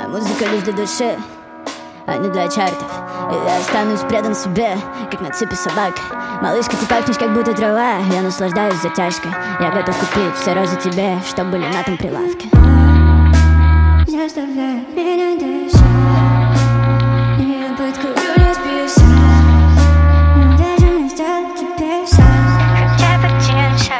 музыка лишь для души, а не для чартов. И я останусь предан себе, как на цепи собака. Малышка, ты пахнешь, как будто трава. Я наслаждаюсь затяжкой. Я готов купить все розы тебе, что были на том прилавке. Заставляй меня дышать, я подкурю не спеша, но даже не стал тебе шаг, хотя бы тише.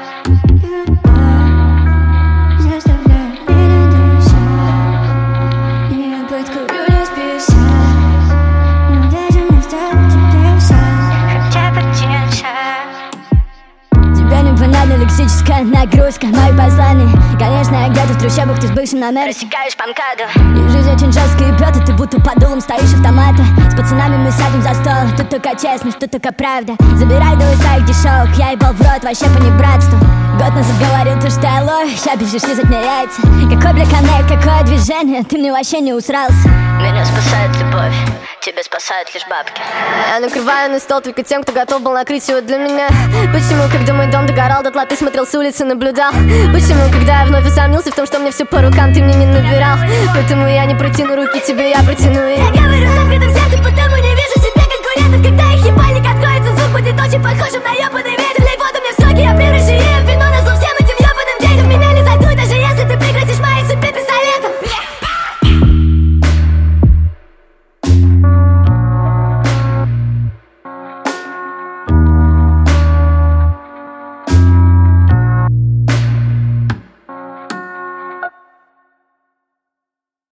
Заставляй меня дышать, я подкурю не спеша, но даже не стал тебе шаг, хотя бы тише. Тебе не понятна лексическая нагрузка, мои послания. Конечно, я где-то в трущобах, ты с бывшим номером рассекаешь по МКАДу. И жизнь очень жесткая и бьет, и ты будто под дулом стоишь автомата. С пацанами мы сядем за стол, тут только честность, тут только правда. Забирай долы своих дешевок, я ебал в рот, вообще понебратству. Год назад говорил ты, что я лох, ща бежишь лизать мне яйца. Какой бля коннект, какое движение, ты мне вообще не усрался. Меня спасает любовь, тебя спасают лишь бабки. Я накрываю на стол только тем, кто готов был накрыть его для меня. Почему, когда мой дом догорал дотла, ты смотрел с улицы, наблюдал? Почему, когда я вновь усомнился в том, что мне все по рукам, ты мне не набирал? Поэтому я не протяну руки тебе, я протяну их. Я говорю с открытым сердцем, потому не вижу себе конкурентов. Когда их ебальник откроется, звук будет очень похожим на ебаный